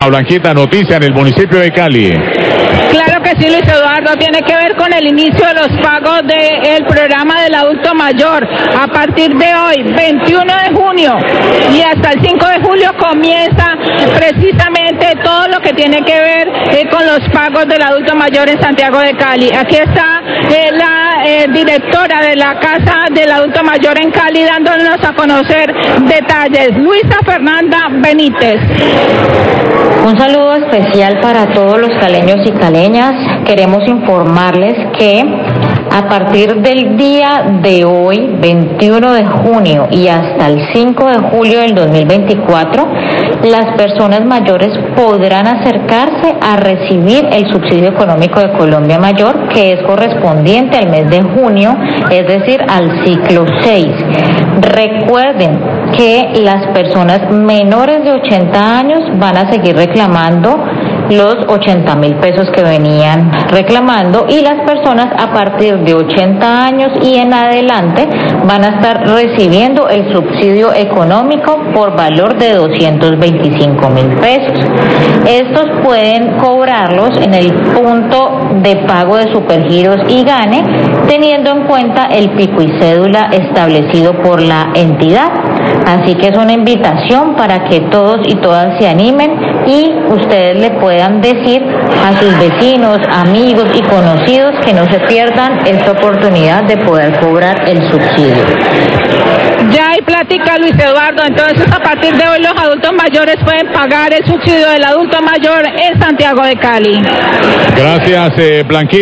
Blanquita, noticia en el municipio de Cali. Claro que sí, Luis Eduardo, tiene que ver con el inicio de los pagos del programa del adulto mayor. A partir de hoy, 21 de junio y hasta el 5 de julio comienza precisamente todo lo que tiene que ver con los pagos del adulto mayor en Santiago de Cali. Aquí está la directora de la Casa del Adulto Mayor en Cali dándonos a conocer detalles. Luisa Fernanda Benítez. Un saludo especial para todos los caleños y caleñas. Queremos informarles que a partir del día de hoy, 21 de junio y hasta el 5 de julio del 2024, las personas mayores podrán acercarse a recibir el subsidio económico de Colombia Mayor, que es correspondiente al mes de junio, es decir, al ciclo 6. Recuerden que las personas menores de 80 años van a seguir reclamando los 80.000 pesos que venían reclamando, y las personas a partir de 80 años y en adelante van a estar recibiendo el subsidio económico por valor de 225.000 pesos. Estos pueden cobrarlos en el punto de pago de Supergiros y Gane, teniendo en cuenta el pico y cédula establecido por la entidad. Así que es una invitación para que todos y todas se animen y ustedes le puedan decir a sus vecinos, amigos y conocidos que no se pierdan esta oportunidad de poder cobrar el subsidio. Ya hay plática, Luis Eduardo, entonces a partir de hoy los adultos mayores pueden pagar el subsidio del adulto mayor en Santiago de Cali. Gracias, Blanquita.